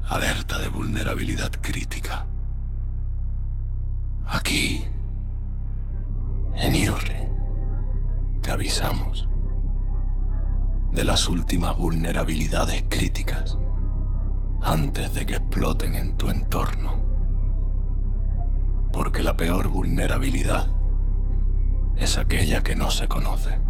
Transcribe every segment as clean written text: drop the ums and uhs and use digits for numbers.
Alerta de vulnerabilidad crítica. Aquí, en IRRI, te avisamos de las últimas vulnerabilidades críticas antes de que exploten en tu entorno. Porque la peor vulnerabilidad es aquella que no se conoce.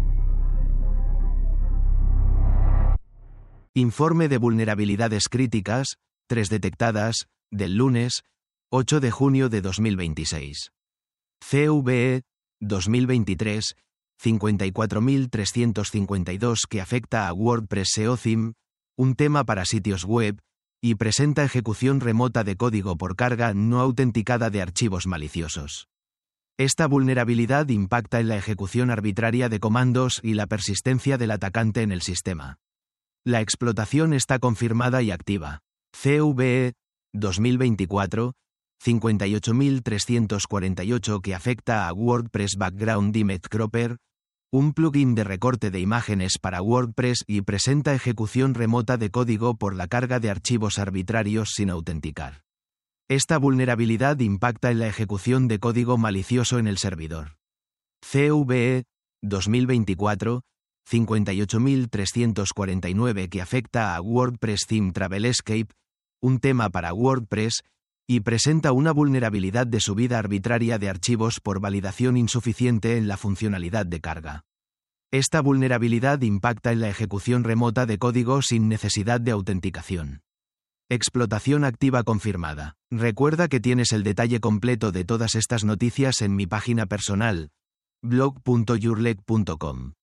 Informe de vulnerabilidades críticas, 3 detectadas, del lunes, 8 de junio de 2026. CVE, 2023, 54.352 que afecta a WordPress SEO Theme, un tema para sitios web, y presenta ejecución remota de código por carga no autenticada de archivos maliciosos. Esta vulnerabilidad impacta en la ejecución arbitraria de comandos y la persistencia del atacante en el sistema. La explotación está confirmada y activa. CVE, 2024, 58.348 que afecta a WordPress Background Image Cropper, un plugin de recorte de imágenes para WordPress y presenta ejecución remota de código por la carga de archivos arbitrarios sin autenticar. Esta vulnerabilidad impacta en la ejecución de código malicioso en el servidor. CVE, 2024, 58.349 que afecta a WordPress Theme Travel Escape, un tema para WordPress, y presenta una vulnerabilidad de subida arbitraria de archivos por validación insuficiente en la funcionalidad de carga. Esta vulnerabilidad impacta en la ejecución remota de código sin necesidad de autenticación. Explotación activa confirmada. Recuerda que tienes el detalle completo de todas estas noticias en mi página personal, blog.yourleg.com.